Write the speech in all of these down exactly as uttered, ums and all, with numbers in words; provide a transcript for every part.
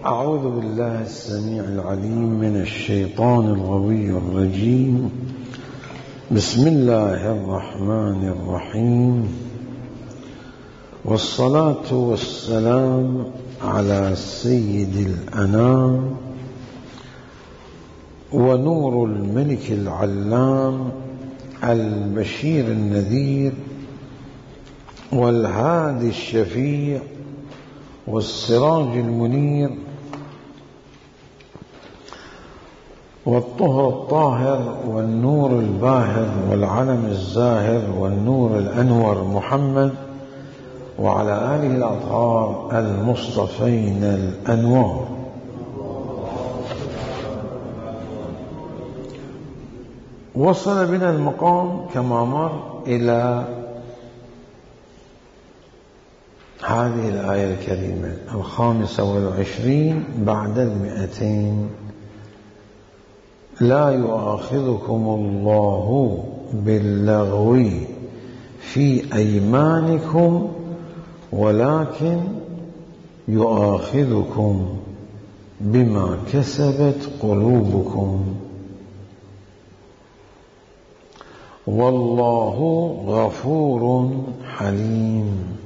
أعوذ بالله السميع العليم من الشيطان الغوي الرجيم. بسم الله الرحمن الرحيم، والصلاة والسلام على سيد الأنام ونور الملك العلام البشير النذير والهادي الشفيع والسراج المنير والطهر الطاهر والنور الباهر والعلم الزاهر والنور الأنور محمد وعلى آله الأطهار المصطفين الأنوار. وصل بنا المقام كما مر إلى هذه الآية الكريمة الخامسة والعشرين بعد المئتين: لا يؤاخذكم الله باللغو في أيمانكم ولكن يؤاخذكم بما كسبت قلوبكم والله غفور حليم.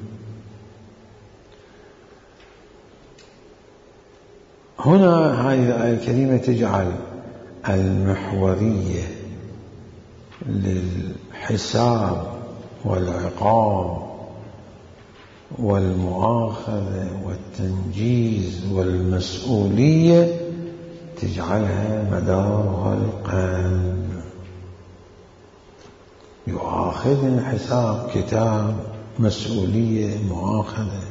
هنا هذه الآية الكريمة تجعل المحورية للحساب والعقاب والمؤاخذة والتنجيز والمسؤولية تجعلها مدارها القلب. يؤاخذ حساب، كتاب، مسؤولية، مؤاخذة.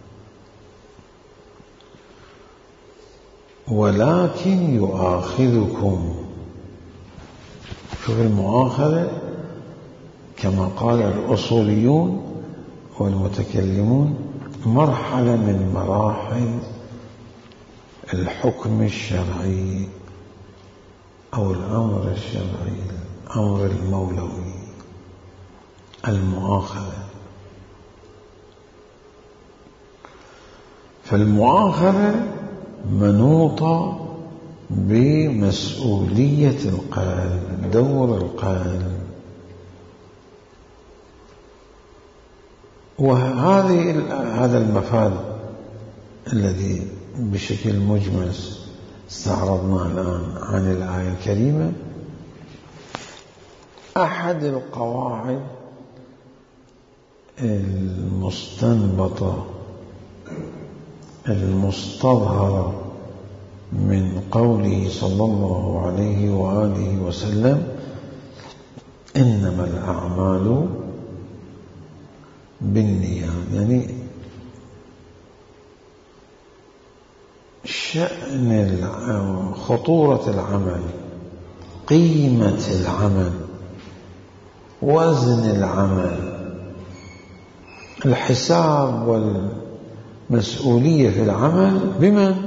ولكن يؤاخذكم، شوف المؤاخذة كما قال الأصوليون والمتكلمون مرحلة من مراحل الحكم الشرعي أو الأمر الشرعي، الأمر المولوي، المؤاخذة. فالمؤاخذة منوطة بمسؤولية القلب، دور القلب. وهذه هذا المفاد الذي بشكل مجمل استعرضناه الآن عن الآية الكريمة أحد القواعد المستنبطة المستظهرة من قوله صلى الله عليه وآله وسلم: إنما الأعمال بالنيات. يعني شأن خطورة العمل، قيمة العمل، وزن العمل، الحساب والمسؤولية في العمل بمن؟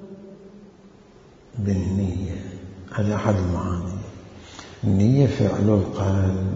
بالنية. هذا أحد المعاني. النية فعل القلب،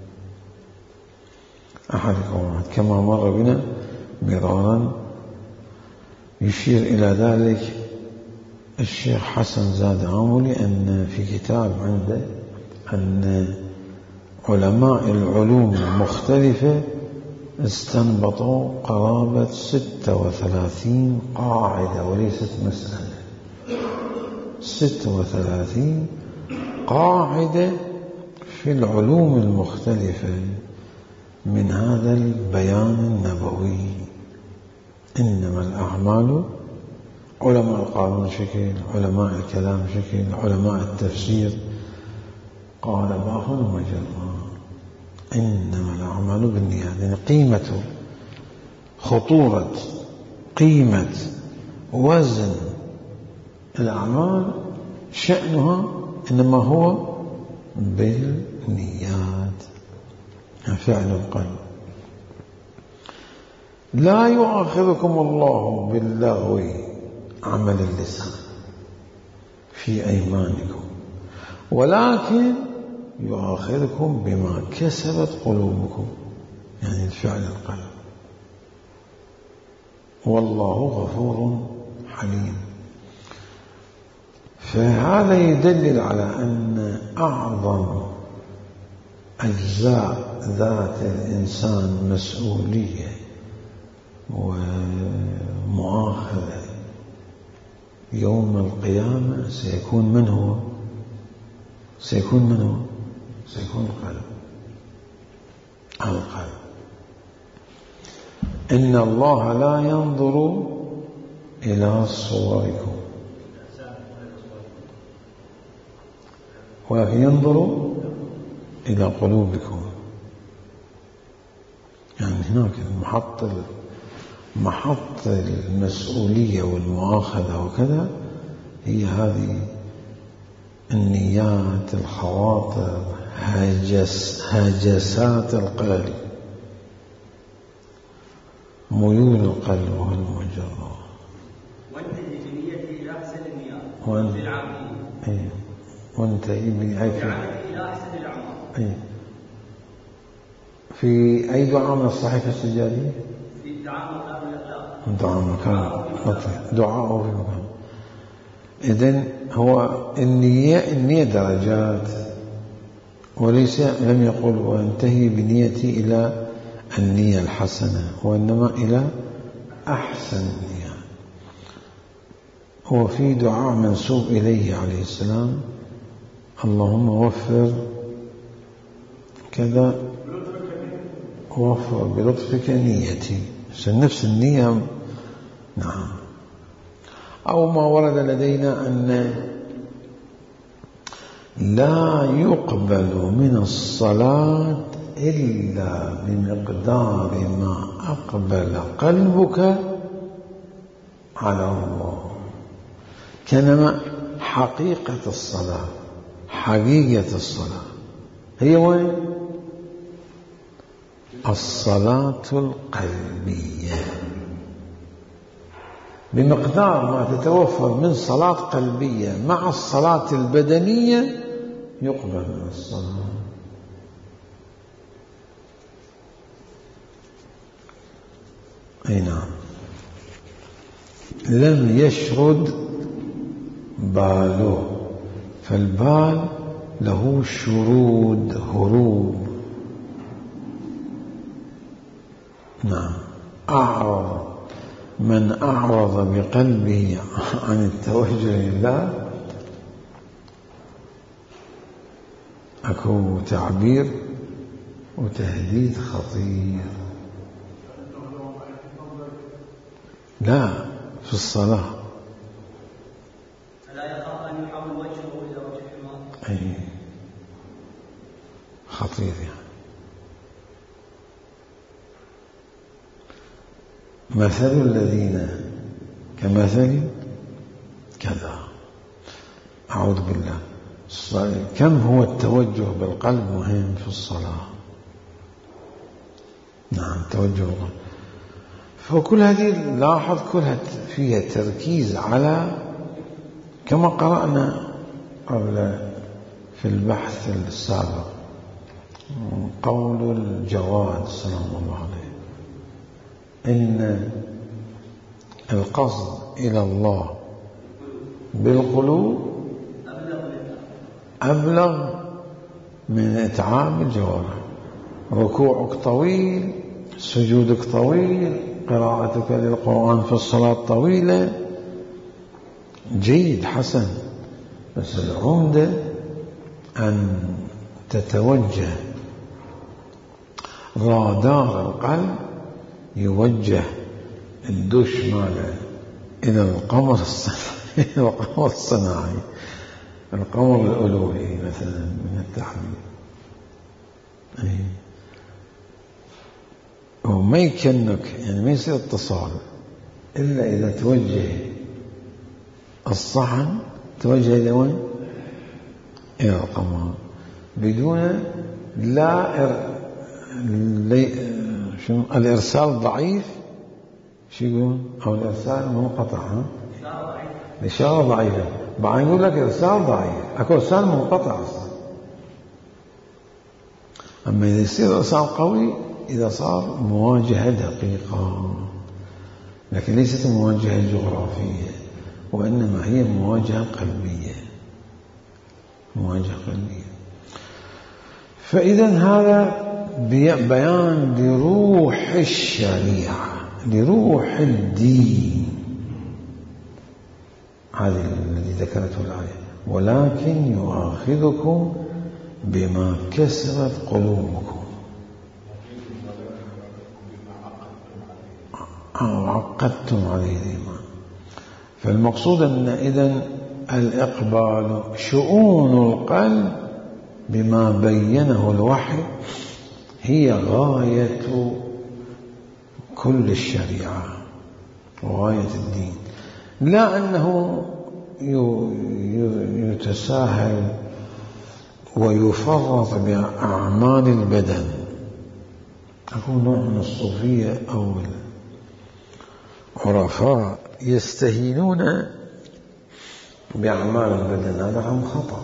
أحد القواعد كما مر بنا مرارا. يشير إلى ذلك الشيخ حسن زاد عاملي أن في كتاب عنده أن علماء العلوم المختلفة استنبطوا قرابة ستة وثلاثين قاعدة وليست مسألة، ستة وثلاثين قاعدة في العلوم المختلفة من هذا البيان النبوي. إنما الأعمال، علماء القانون شكل، علماء الكلام شكل، علماء التفسير قالباهم وجرا. إنما الأعمال بالنيات، يعني قيمة، خطورة، قيمة، وزن الأعمال شأنها إنما هو بالنيات، فعل القلب. لا يؤاخذكم الله باللغو، عمل اللسان، في أيمانكم، ولكن يؤاخذكم بما كسبت قلوبكم، يعني الفعل القلب. والله غفور حليم. فهذا يدلل على أن أعظم أجزاء ذات الإنسان مسؤولية ومؤاخذة يوم القيامة سيكون من هو؟ سيكون من هو؟ سيكون القلب. القلب. إن الله لا ينظر إلى صوركم ولكن ينظر إلى قلوبكم. يعني هناك محط محط المسؤولية والمؤاخذة وكذا هي هذه النيات، الخواطر، هاجس هاجسات القلب، ميول القلب والمجرى. وانتهي بنيتي إلى أحسن النيات وان... في العمل. ايه وانتهي بنيتي إلى أحسن الأعمال. ايه في أي دعاء من الصحيفة السجادية؟ في دعاء مكان الإخلاص. دعاء مكان دعاء في مكان. إذن هو النية النية درجات، وليس لم يقل وانتهي بنيتي إلى النية الحسنة، وإنما إلى أحسن النية. هو في دعاء منسوب إليه عليه السلام: اللهم وفر كذا، وفر بلطفك نيتي، نفس النية. نعم. أو ما ورد لدينا أن لا يقبل من الصلاة إلا بمقدار ما أقبل قلبك على الله. كانما حقيقة الصلاة، حقيقة الصلاة هي وين؟ الصلاة القلبية. بمقدار ما تتوفر من صلاة قلبية مع الصلاة البدنية يقبل من الصلاة. أي نعم. لم يشرد باله، فالبال له شرود، هروب. نعم. أعرض من أعرض بقلبه عن التوجه لله. أكو تعبير وتهديد خطير. لا، في الصلاة فلا يخاف أن يحول وجهه إلى وجه حمار. أي خطير يعني. مثل الذين كمثل كذا. أعوذ بالله. كم هو التوجه بالقلب مهم في الصلاة. نعم، توجه بالقلب. فكل هذه لاحظ كلها فيها تركيز على، كما قرأنا قبل في البحث السابق، قول الجواد سلام الله عليه إن القصد إلى الله بالقلوب أبلغ من إتعاب الجوارح. ركوعك طويل، سجودك طويل، قراءتك للقرآن في الصلاة طويلة، جيد حسن، بس العمدة أن تتوجه رادار القلب، يوجه الدش ماله إلى القمر الصناعي القمر الصناعي القمر الألوهي مثلا من التحميل. وما يكنك، يعني ما يصير اتصال إلا إذا توجه الصحن، توجه إلى وين؟ إلى القمر، بدون لا إر... لي... شنو الإرسال ضعيف، شو يقولون؟ أو الإرسال منقطع، ها؟ الإشارة ضعيفة. بعدين يقول لك إرسال ضعيف، أكو إرسال منقطع أصلا. أما إذا يصير إرسال قوي إذا صار مواجهة دقيقة، لكن ليست مواجهة جغرافية، وإنما هي مواجهة قلبية، مواجهة قلبية. فإذا هذا بيان لروح الشريعة، لروح الدين، هذا الذي ذكرته الآية. ولكن يؤاخذكم بما كسبت قلوبكم أو عقدتم عليه الإيمان. فالمقصود أن إذن الإقبال شؤون القلب بما بينه الوحي هي غاية كل الشريعة وغاية الدين، لا أنه يتساهل ويفرط بأعمال البدن. أكون نوع من الصوفية أو العرفاء يستهينون بأعمال البدن، هذا هم خطأ.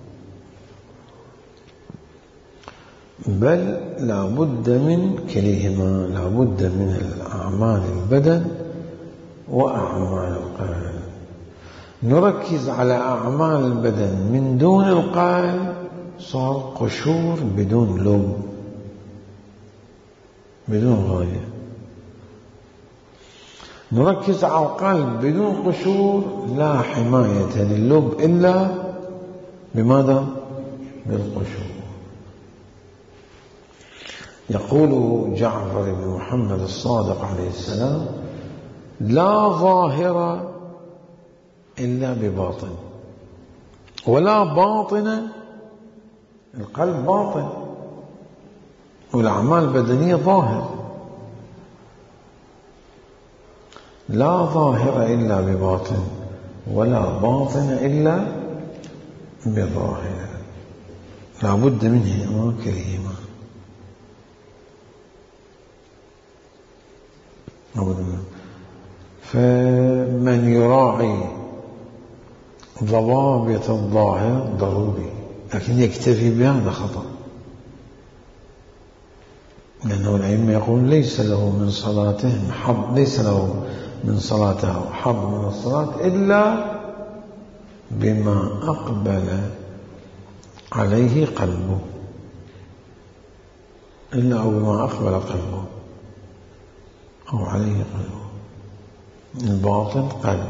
بل لا بد من كليهما، لا بد من الأعمال البدن وأعمال القلب. نركز على أعمال البدن من دون القلب صار قشور بدون لب، بدون غاية. نركز على القلب بدون قشور لا حماية لللب إلا بماذا؟ بالقشور. يقول جعفر بن محمد الصادق عليه السلام: لا ظاهر إلا بباطن، ولا باطن، القلب باطن والأعمال البدنية ظاهر. لا ظاهر إلا بباطن ولا باطن إلا بظاهر، لا بد منهما كليهما. فمن يراعي ضوابط الظاهر ضروري، لكن يكتفي بهذا خطأ، لأنه الأئمة يقول ليس له من صلاتهم حظ، ليس له من صلاته حظ من الصلاة إلا بما أقبل عليه قلبه، إلا أو بما أقبل قلبه أو عليه قلبه. الباطن قلب،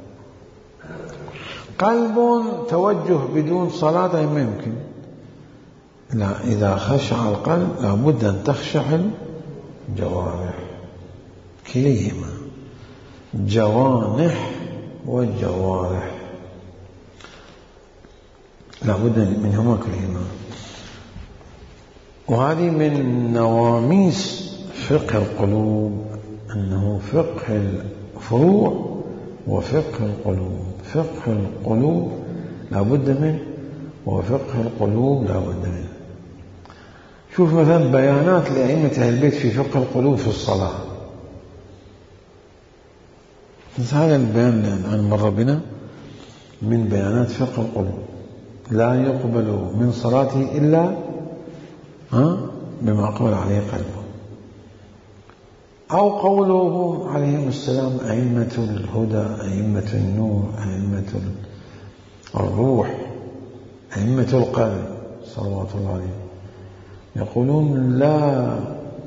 قلب توجه بدون صلاة ما يمكن. لا، إذا خشع القلب لابد أن تخشع الجوارح كليهما، جوانح والجوارح لابد منهما كليهما. وهذه من نواميس فقه القلوب، أنه فقه الفروع وفقه القلوب. فقه القلوب لابد منه وفقه القلوب لابد منه. شوف مثلا بيانات لأئمة أهل البيت في فقه القلوب في الصلاة، هذا البيان الآن مر بنا من بيانات فقه القلوب: لا يقبل من صلاته إلا بما أقبل عليه قلبه. أو قوله عليهم السلام: أئمة الهدى، أئمة النور، أئمة الروح، أئمة القلب صلوات الله عليه، يقولون لا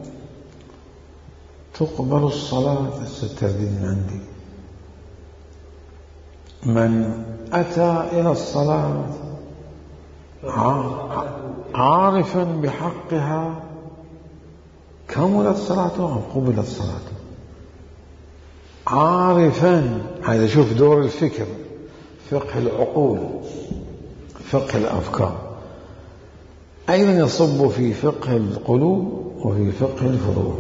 تقبل الصلاة، الترديد من عندي، من أتى إلى الصلاة عارفا بحقها كملت صلاته أو قبلت صلاته. عارفا، هذا شوف دور الفكر، فقه العقول، فقه الأفكار، أيضا يصب في فقه القلوب وفي فقه الفروع.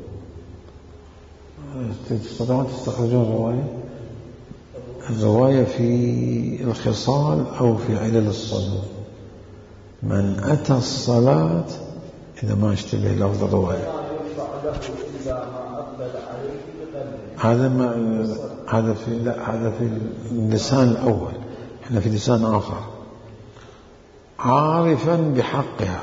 تستطيعون تستخرجون الرواية الرواية في الخصال أو في علل الصدور: من أتى الصلاة، إذا ما اشتبه لفظ الرواية، هذا ما هذا في لا هذا في اللسان الأول، احنا في لسان آخر: عارفا بحقها.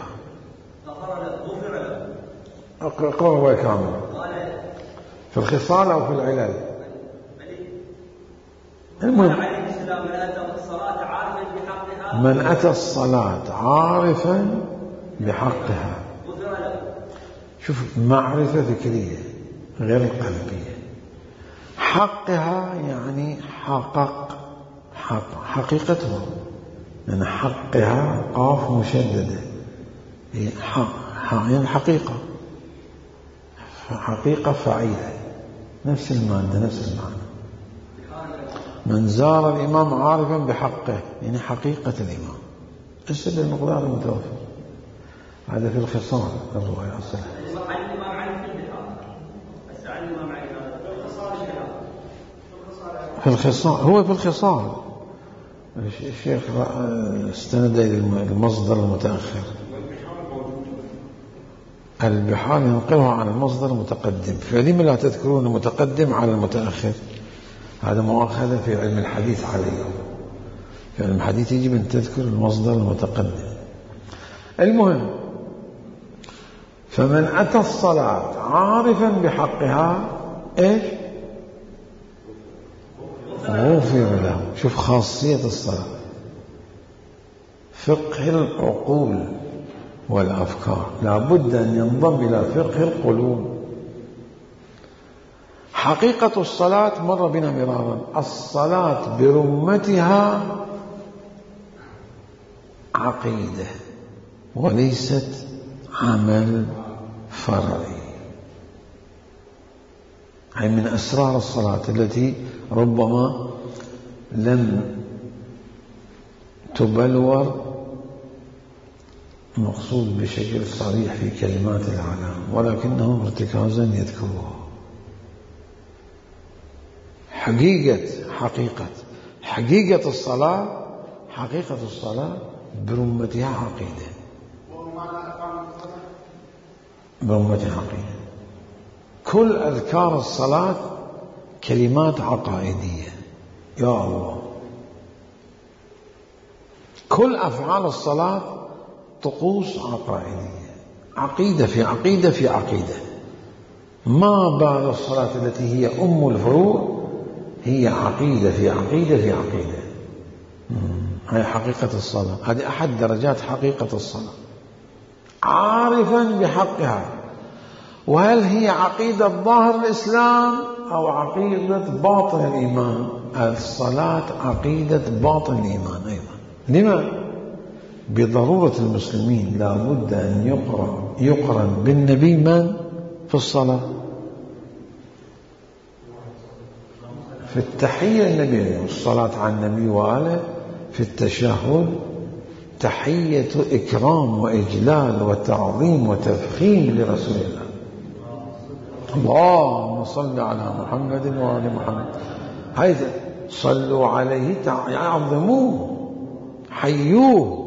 اقرأ الرواية كاملة في الخصال أو في العلل. المهم عليه السلام من أتى الصلاة عارفا بحقها من أتى الصلاة عارفا بحقها. غفر له. شوف، معرفة فكرية غير قلبية. حقها يعني حقق حق حقيقتها، يعني حقها قاف مشددة، هي حق يعني حقيقة، حقيقة فعيلة، نفس المادة نفس المعنى. من زار الإمام عارفا بحقه يعني حقيقة الإمام. السد المقدار المتوفر هذا في الخصال الرواية الصحيحة. في الخصال، هو في الخصال الشيخ استند إلى المصدر المتأخر. البحار ينقلها عن المصدر المتقدم، فلما لا تذكرون المتقدم على المتأخر؟ هذا مؤاخذة في علم الحديث عليه. في علم الحديث يجب أن تذكر المصدر المتقدم. المهم، فمن أتى الصلاة عارفا بحقها إيش؟ غفر له. شوف خاصية الصلاة، فقه العقول والأفكار، لا بد أن ينضم إلى فقه القلوب. حقيقة الصلاة مر بنا مرارا، الصلاة برمتها عقيدة وليست عمل فرعي. أي من أسرار الصلاة التي ربما لم تبلور مقصود بشكل صريح في كلمات العلام، ولكنهم ارتكازا يذكروها. حقيقة حقيقة حقيقة الصلاة، حقيقة الصلاة برمتها عقيدة، برمتها عقيدة. كل أذكار الصلاة كلمات عقائدية، يا الله. كل أفعال الصلاة طقوس عقائدية، عقيدة في عقيدة في عقيدة. ما بال الصلاة التي هي أم الفروع هي عقيدة في عقيدة في عقيدة. هي حقيقة الصلاة، هذه أحد درجات حقيقة الصلاة، عارفا بحقها. وهل هي عقيدة ظاهر الإسلام أو عقيدة باطن الإيمان؟ الصلاة عقيدة باطن الإيمان أيضا. لما؟ بضرورة المسلمين لا بد أن يقرن يقرن بالنبي من في الصلاة؟ في التحية النبي، والصلاة على النبي وآله. في التشهد تحية إكرام وإجلال وتعظيم وتفخيم لرسول الله. اللهم صل على محمد وآل محمد. هذا صلوا عليه يعظموه حيوه.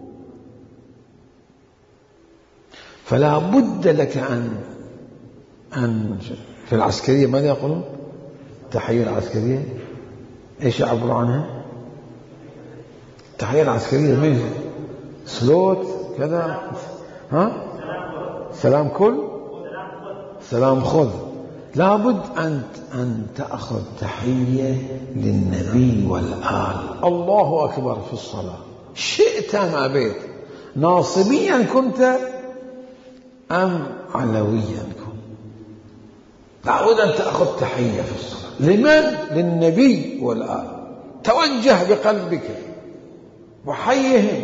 فلا بد لك أن أن في العسكرية ماذا يقولون؟ التحية العسكرية إيش يعبروا عنها؟ التحية العسكرية من سلوت كذا، ها؟ سلام كل، سلام خذ. لا بد أن أن تأخذ تحية للنبي والآل. الله أكبر في الصلاة، شئت أم أبيت، ناصبيا كنت أم علويا كنت، لا بد أن تأخذ تحية في الصلاة. لمن؟ للنبي والآل. توجه بقلبك وحيهم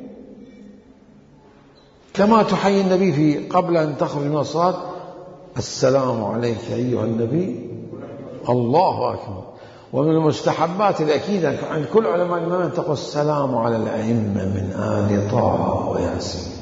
كما تحيي النبي في قبل أن تخرج من الصلاة. السلام عليك أيها النبي. الله أكبر. ومن المستحبات الأكيدة عند كل علماء الإيمان تقول السلام على الأئمة من آل طه وياسين.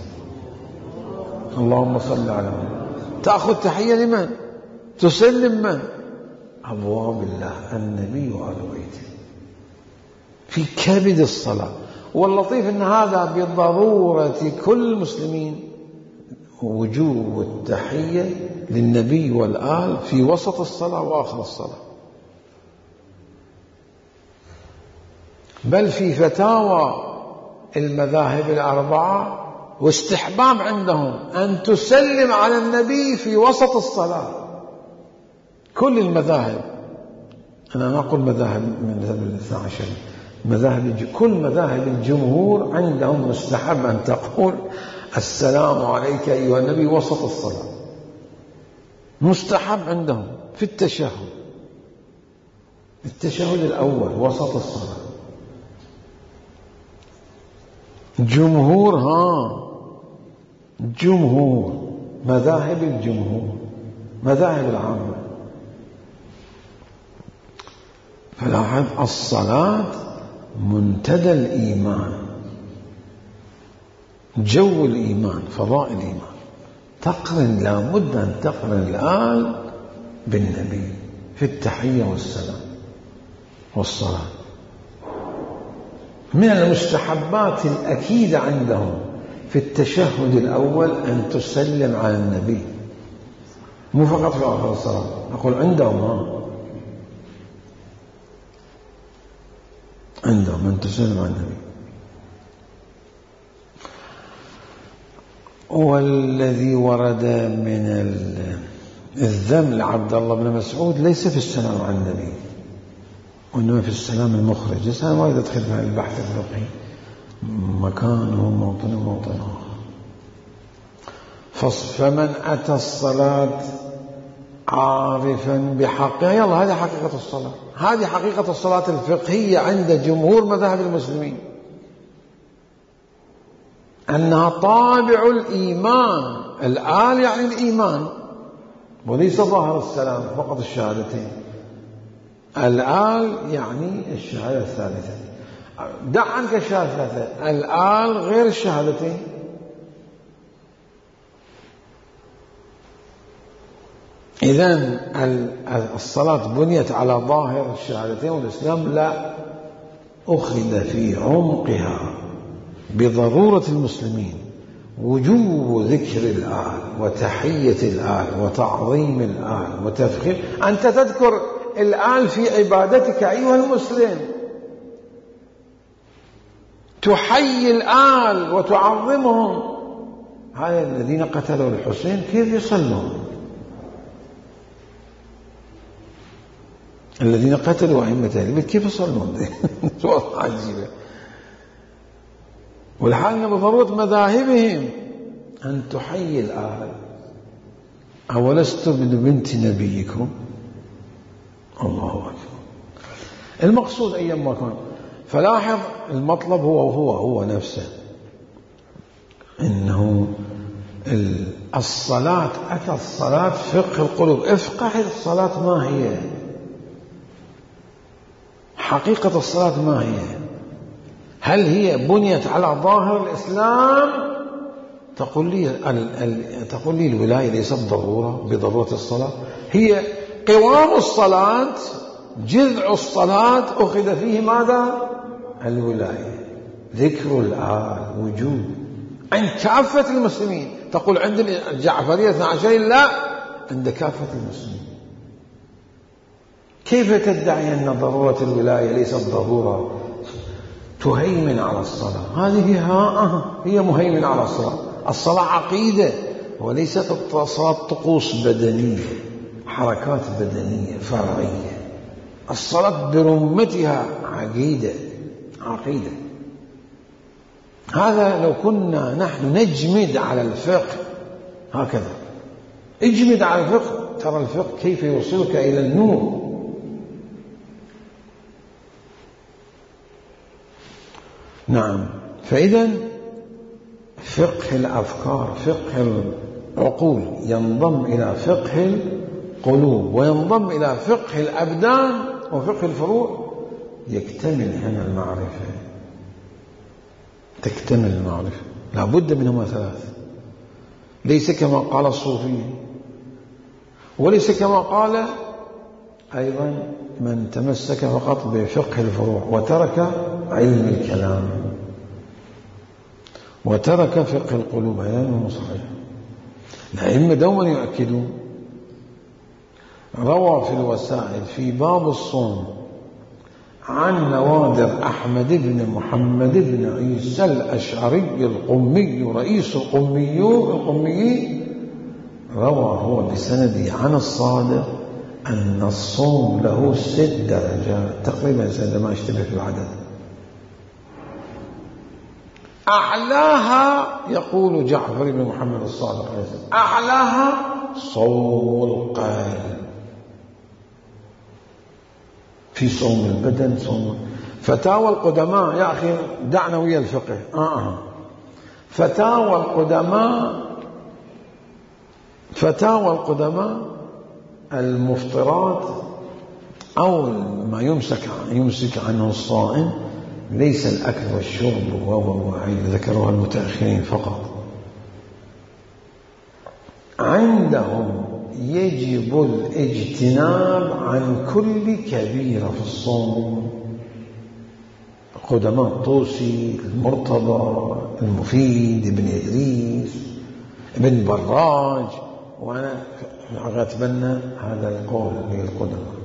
اللهم صل على محمد. تأخذ تحية لمن؟ تسلم من؟ أبواب الله، النبي وآل بيته، في كبد الصلاة. واللطيف أن هذا بضرورة كل المسلمين، وجوب التحية للنبي والآل في وسط الصلاة وآخر الصلاة. بل في فتاوى المذاهب الأربعة واستحباب عندهم أن تسلم على النبي في وسط الصلاة. كل المذاهب أنا ما أقول مذاهب من مذهب الاثنى عشر، مذاهب كل مذاهب الجمهور عندهم مستحب أن تقول السلام عليك أيها النبي وسط الصلاة، مستحب عندهم في التشهد، التشهد الأول وسط الصلاة. جمهور ها جمهور مذاهب الجمهور مذاهب العامة. فلاحظ الصلاة منتدى الإيمان، جو الإيمان، فضاء الإيمان، تقرن، لابد أن تقرن الآل بالنبي في التحية والسلام والصلاة. من المستحبات الأكيدة عندهم في التشهد الأول أن تسلم على النبي، مو فقط في آخر الصلاة، أقول عندهم ها عندهم أن تسلم على النبي. والذي ورد من الذم لعبد الله بن مسعود ليس في السلام على النبي، وإنما في السلام المخرج. السلام ما يدخل في البحث الفقهي، مكانه موطن موطن آخر. فمن أتى الصلاة عارفا بحقها، يلا هذه حقيقة الصلاة، هذه حقيقة الصلاة الفقهية عند جمهور مذاهب المسلمين، أنها طابع الإيمان. الآل يعني الإيمان، وليس ظاهر السلام فقط الشهادتين. الآل يعني الشهادة الثالثة، دع عنك الشهادة الثالثة، الآل غير الشهادتين. إذن الصلاة بنيت على ظاهر الشهادتين، والإسلام لا، أخذ في عمقها بضرورة المسلمين وجوب ذكر الآل وتحية الآل وتعظيم الآل وتفخير. أنت تذكر الآل في عبادتك أيها المسلم، تحيي الآل وتعظمهم. هذا الذين قتلوا الحسين كيف يصلون؟ الذين قتلوا أئمة أهل البيت كيف يصلون؟ سؤال عجيب. والحال بضرورة مذاهبهم أن تحيي الآل. أولست بنت نبيكم؟ الله أكبر. المقصود أيما كان، فلاحظ المطلب هو هو هو نفسه، إنه الصلاة أتى الصلاة فقه القلوب. افقه الصلاة ما هي، حقيقة الصلاة ما هي، هل هي بنيت على ظاهر الإسلام؟ تقول لي تقول لي الولاية ليست ضرورة بضرورة الصلاة، هي قوام الصلاة، جذع الصلاة أخذ فيه ماذا؟ الولاية، ذكر الآل، وجود عند كافة المسلمين. تقول عند الجعفرية اثنا عشر، لا، عند كافة المسلمين. كيف تدعي أن ضرورة الولاية ليست ضرورة تهيمن على الصلاة؟ هذه هي مهيمن على الصلاة. الصلاة عقيدة، وليست الصلاة طقوس بدنية، حركات بدنية فرعية. الصلاة برمتها عقيدة عقيدة. هذا لو كنا نحن نجمد على الفقه هكذا، اجمد على الفقه، ترى الفقه كيف يوصلك إلى النور. نعم. فإذا فقه الأفكار، فقه العقول ينضم إلى فقه القلوب، وينضم إلى فقه الأبدان وفقه الفروع، يكتمل هنا المعرفة، تكتمل المعرفة. لا بد منهما ثلاث، ليس كما قال الصوفي، وليس كما قال أيضا من تمسك فقط بفقه الفروع وترك علم الكلام وترك فقه القلوب. أيضا صحيح. الأئمة دوما يؤكدون. روى في الوسائل في باب الصوم عن نوادر أحمد بن محمد بن عيسى الأشعري القمي رئيس القمي القمي روى هو بسنده عن الصادق أن الصوم له ست درجات تقريبا، إذا ما اشتبه في العدد. أعلاها يقول جعفر بن محمد الصادق عليه السلام أعلاها صوم القلب، في صوم البدن صوم. فتاوى القدماء يا أخي دعنا ويا الفقه آه. فتاوى القدماء فتاوى القدماء المفطرات أو ما يمسك يمسك عنه الصائم ليس الأكل والشرب وهو ذكروها المتأخرين فقط. عندهم يجب الاجتناب عن كل كبيرة في الصوم. قدماء الطوسي، المرتضى، المفيد، ابن إدريس، ابن براج، وأنا أتبنى هذا القول للقدماء.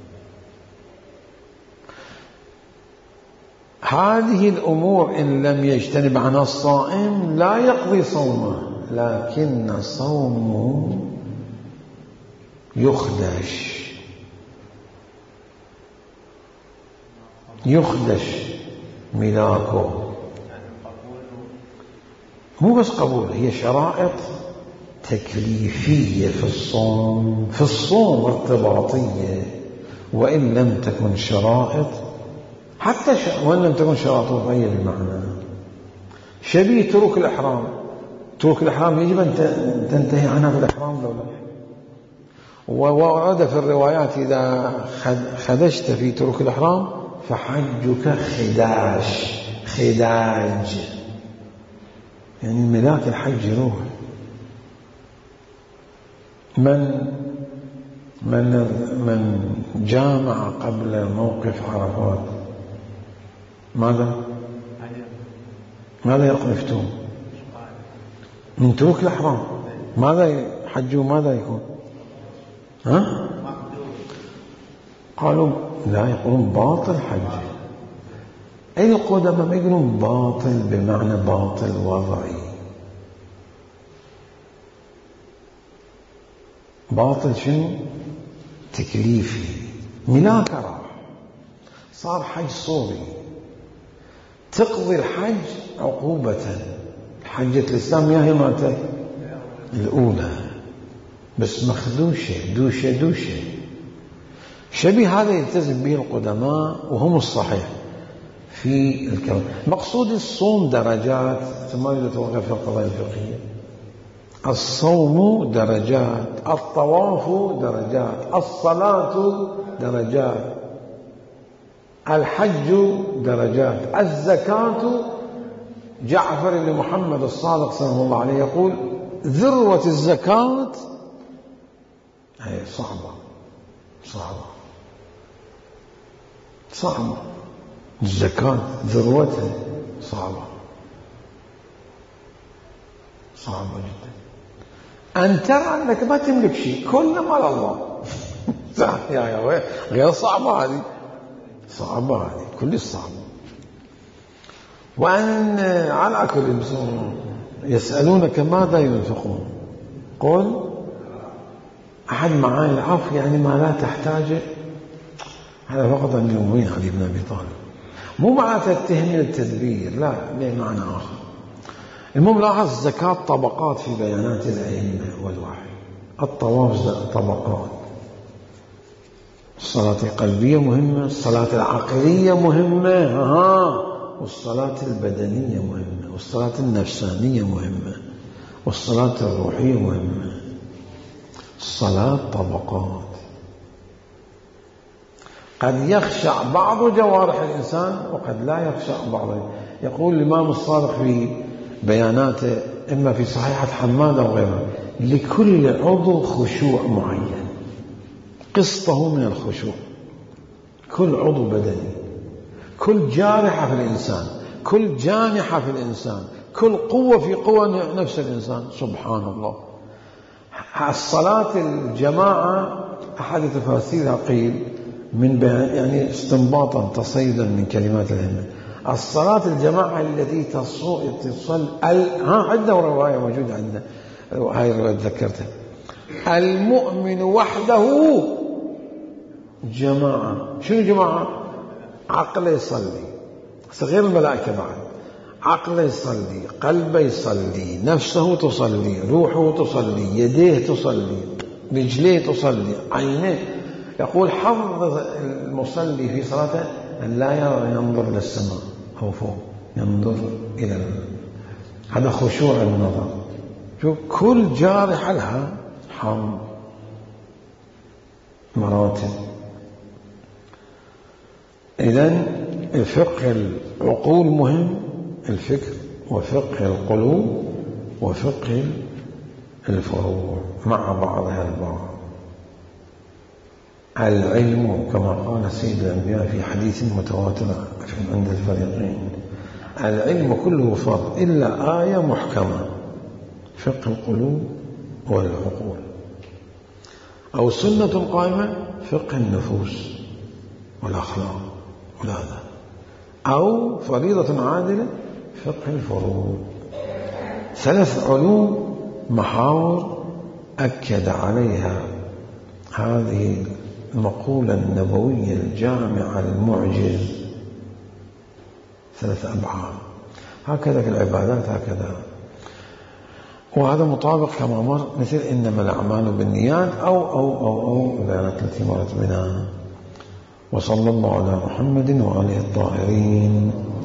هذه الأمور إن لم يجتنب عنها الصائم لا يقضي صومه، لكن صومه يخدش يخدش ملاكه. مو بس قبول، هي شرائط تكليفية في الصوم في الصوم ارتباطية، وإن لم تكن شرائط حتى ش... وإن لم تكن شرائط وضعية بمعنى شبيه ترك الإحرام. ترك الإحرام يجب أن تنتهي عنها في الإحرام لو لا. وورد في الروايات إذا خدشت في ترك الإحرام فحجك خداش خداج، يعني ملاك الحج يروح. من من من جامع قبل موقف عرفات ماذا ماذا يقذفتون من ترك الإحرام؟ ماذا حجه ماذا يكون؟ ها؟ قالوا لا، يقولون باطل حجه. أي القدماء ما يقولون باطل بمعنى باطل وضعي، باطل شنو؟ تكليفي. ملاك راح صار حج صوري، تقضي الحج عقوبة. حجة الإسلام يا هي ماتت الأولى بس مخدوشة دوشة دوشة. شبيه هذا يلتزم به القدماء وهم الصحيح في الكون. مقصود الصوم درجات، ثم يتوقف في القضايا الفقهية. الصوم درجات، الطواف درجات، الصلاة درجات، الحج درجات، الزكاة. جعفر بن محمد الصادق صلى الله عليه يقول ذروة الزكاة هي صعبة صعبة صعبة، الزكاة ذروتها صعبة صعبة جدا. أن ترى أنك ما تملك شيء، كل مال الله يا غير صعبة هذه، صعبة هذه كل صعبة. وأن على كل يسألونك ماذا ينفقون قل أحد معاني العفو يعني ما لا تحتاجه. هذا فقط أن يومين علي بن أبي طالب، مو معناته التهميل التدبير، لا، له معنى آخر. المهم لاحظ الزكاة طبقات في بيانات الأئمة والوحي. الطواف طبقات، الصلاة القلبية مهمة، الصلاة العقلية مهمة، ها، والصلاة البدنية مهمة، والصلاة النفسانية مهمة، والصلاة الروحية مهمة. الصلاة طبقات. قد يخشع بعض جوارح الإنسان وقد لا يخشع بعض. يقول الإمام الصادق في بياناته إما في صحيحة حماد أو غيره لكل عضو خشوع معين، قسطه من الخشوع. كل عضو بدني، كل جارحة في الإنسان، كل جانحة في الإنسان، كل قوة في قوة نفس الإنسان. سبحان الله. الصلاة الجماعة أحد تفاسيرها قيل من يعني استنباطا تصيدا من كلمات الأئمة، الصلاة الجماعة التي تصل ها عندنا رواية موجودة عندنا، هاي الرواية ذكرتها، المؤمن وحده جماعة. شنو جماعة؟ عقله يصلي، غير الملائكة بعد، عقله يصلي، قلبه يصلي، نفسه تصلي، روحه تصلي، يديه تصلي، رجليه تصلي، عينيه. يقول حظ المصلي في صلاته أن لا يرى ينظر إلى السماء أو فوق، ينظر إلى ال... هذا خشوع النظر. شوف كل جارحة لها حظ مراتب. إذن الفقه العقول مهم، الفكر وفقه القلوب وفقه الفروع مع بعضها البعض. العلم كما قال سيد الأنبياء في حديث متواتر عند الفريقين: العلم كله فرض إلا آية محكمة، فقه القلوب والعقول، أو سنة قائمة، فقه النفوس والأخلاق والآداب، أو فريضة عادلة، فقه الفروض. ثلاث علوم محاور أكد عليها هذه المقولة النبوية الجامعة المعجز. ثلاث أبعاد، هكذا في العبادات هكذا. وهذا مطابق كما مر مثل إنما الأعمال بالنيات أو أو أو أو البيانات التي مرت بنا. وصلى الله على محمد وآله الطاهرين.